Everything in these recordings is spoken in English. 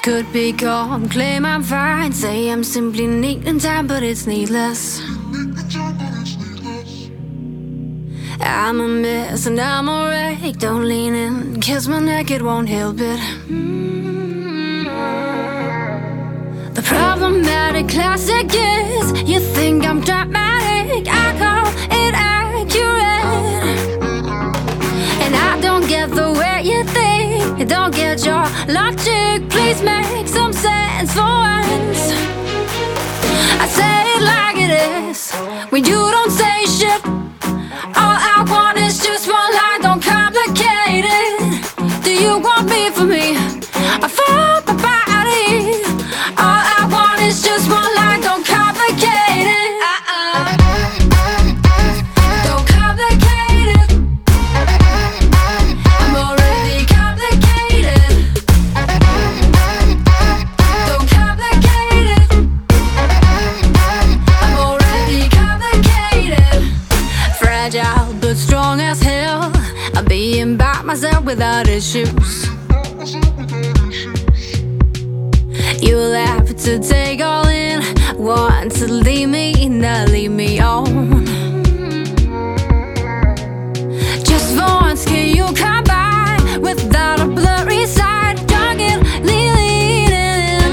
Could be calm, claim I'm fine, say I'm simply neat in time, but it's needless. I'm a mess and I'm a wreck. Don't lean in, kiss my neck, it won't help it. The problematic classic is you think I'm dramatic, I call it accurate. And I don't get the way you think, you don't get your logic. Please make some sense for once. I say it like it is, when you don't say shit. All I want is just one line, don't complicate it. Do you want me for me? I fall my body. All I want is just one line, don't complicate it. Don't complicate it. I'm already complicated. Don't complicate it. I'm already complicated. Fragile but strong as hell. I'm being by myself without issues. You'll have to take all in. Want to leave me, not leave me on. Just for once, can you come by without a blurry side? Jogging, leaning.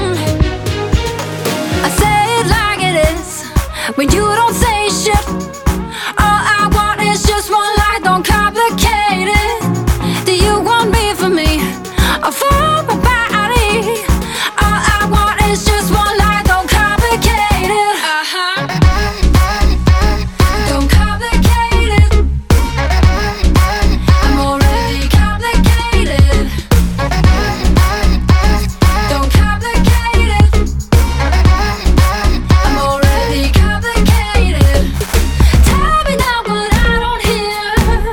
I say it like it is, when you don't say shit. All I want is just one line, don't complicate it. Do you want me for me? Or for my body? All I want is just one line, don't complicate it. Don't complicate it. I'm already complicated. Don't complicate it. I'm already complicated. Tell me now what I don't hear.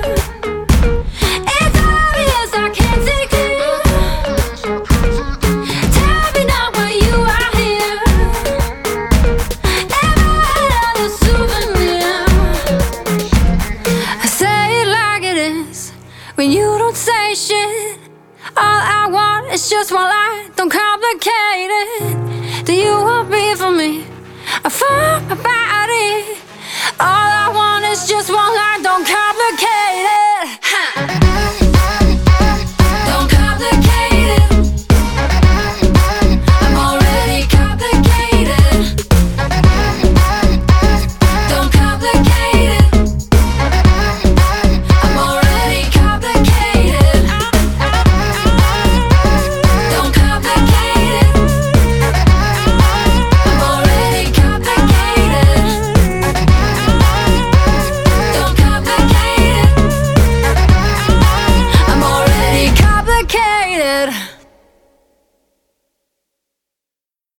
It's obvious I can't see clear. Tell me now why you are here. Never another souvenir. I say it like it is, when you don't say shit. All I want is just one line, don't complicate it. Do you want me for me? I fall my body.